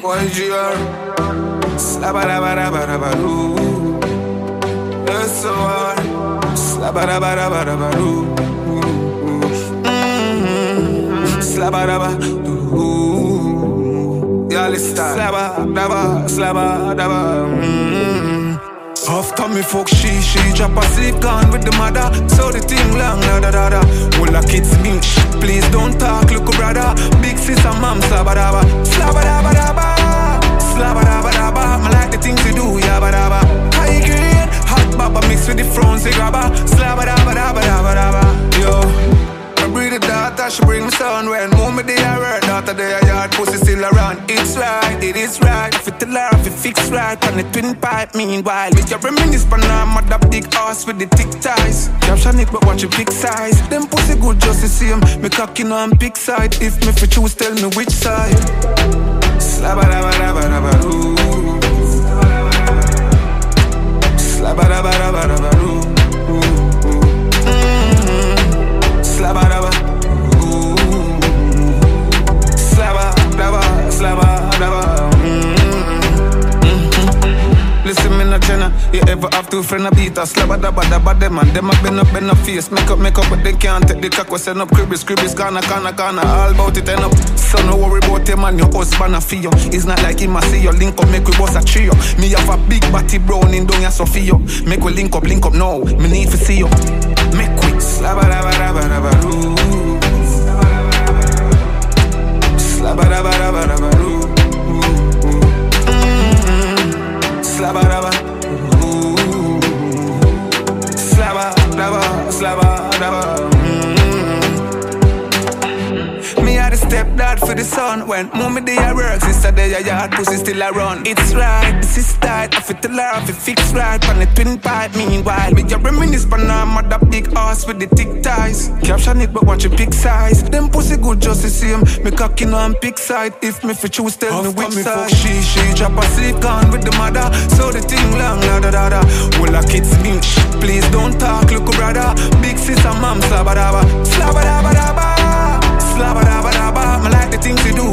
YGR. Slabadabadabadabadoo. It's so hard. Slabadabadabadabadoo. Slabadabadoo. Y'all listen. Slabadaba. After me fuck she drop asleep gone with the mother. So the thing long da. All the kids me please don't talk, look brother. Big sis and mom slabadaba. I like the things you do, yabba. High grade, hot baba mixed with the Franzi grabber. Slabadaba. Yo, I breathe the daughter, she bring me son. When move me there, her daughter there, yard pussy still around. It's right, it is right. If it tell her, if it fix right, on the twin pipe. Meanwhile, with your reminisce, but now I'm mother big ass with the thick ties. Caption it, but watch your big size. Them pussy good just the same. Me cocky on big side. If me for choose, tell me which side. Slabadabadabadabadoo. Slabadabadabadabadoo. Slabadaba. Slabadaba. Listen, me not Jenna. You ever have to friend a beat a slabadabadaba them and them a bend up face. Make up, but they can't take the cock. We send up cribbies, corner. All about it end up. So no worry about them and your husband a feel. It's not like him a see you link up, make we boss a trio. Me have a big body brown in down ya Sophia. Make we link up now. Me need to see you. Make we slabadabadabadabadoo. Slabadabadabadabadoo. Slabadaba. Slabadaba. Me had a stepdad for the son. When mommy day I work, sister day I yard, pussy still a run. It's right, this is tight. I fit the laugh, I fit fix right. On the twin pipe, meanwhile, me just reminisce, but now I'm mother big ass with the thick ties. Caption it, but watch your big size. Them pussy good just the same. Me cocky on big side. If me for choose, tell me which side. She drop asleep gone with the mother. So the thing long da. All the kids me please don't talk, look brother. Big sis and mom slabadaba. I like the things you do,